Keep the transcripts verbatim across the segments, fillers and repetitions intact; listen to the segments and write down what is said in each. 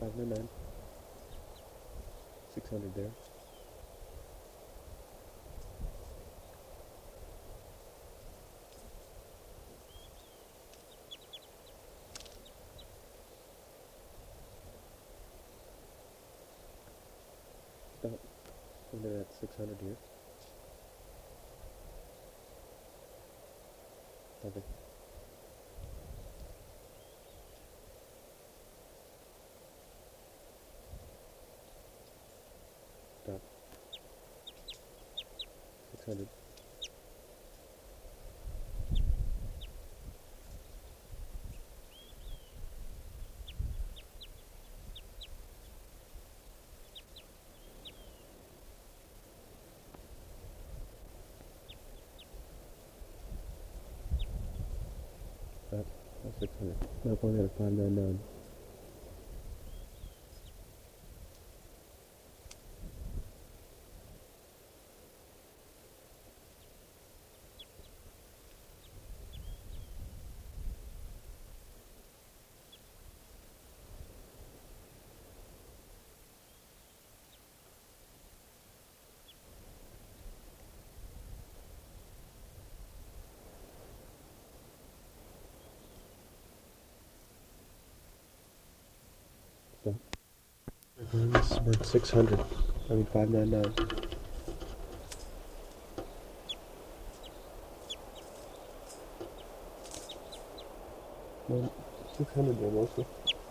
five nine nine. six hundred there. Stop. And then at six hundred here. Nothing. Stop. six hundred. Stop. That's six hundred. Now going at a five nine nine. Stop. This is worth six hundred. I mean five nine nine. Well, six hundred there mostly.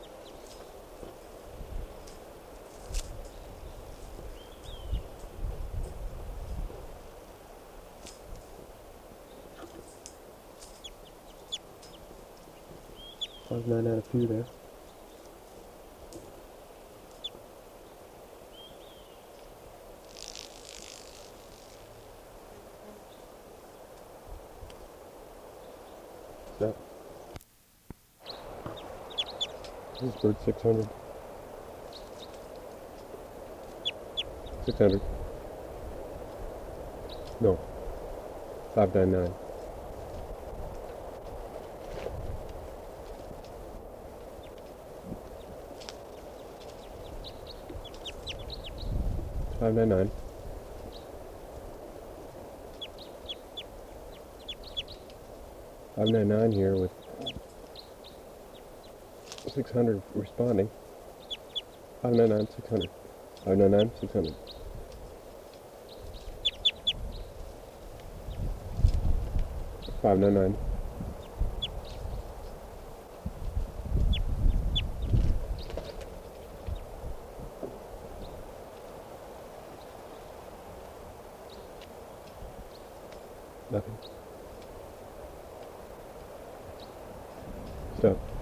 five nine nine a few there. Stop. This is bird six hundred. six hundred. No. five nine nine. five nine nine. five nine nine here with six hundred responding. five nine nine, six hundred. five nine nine, six hundred. five nine nine. Nothing. Stop.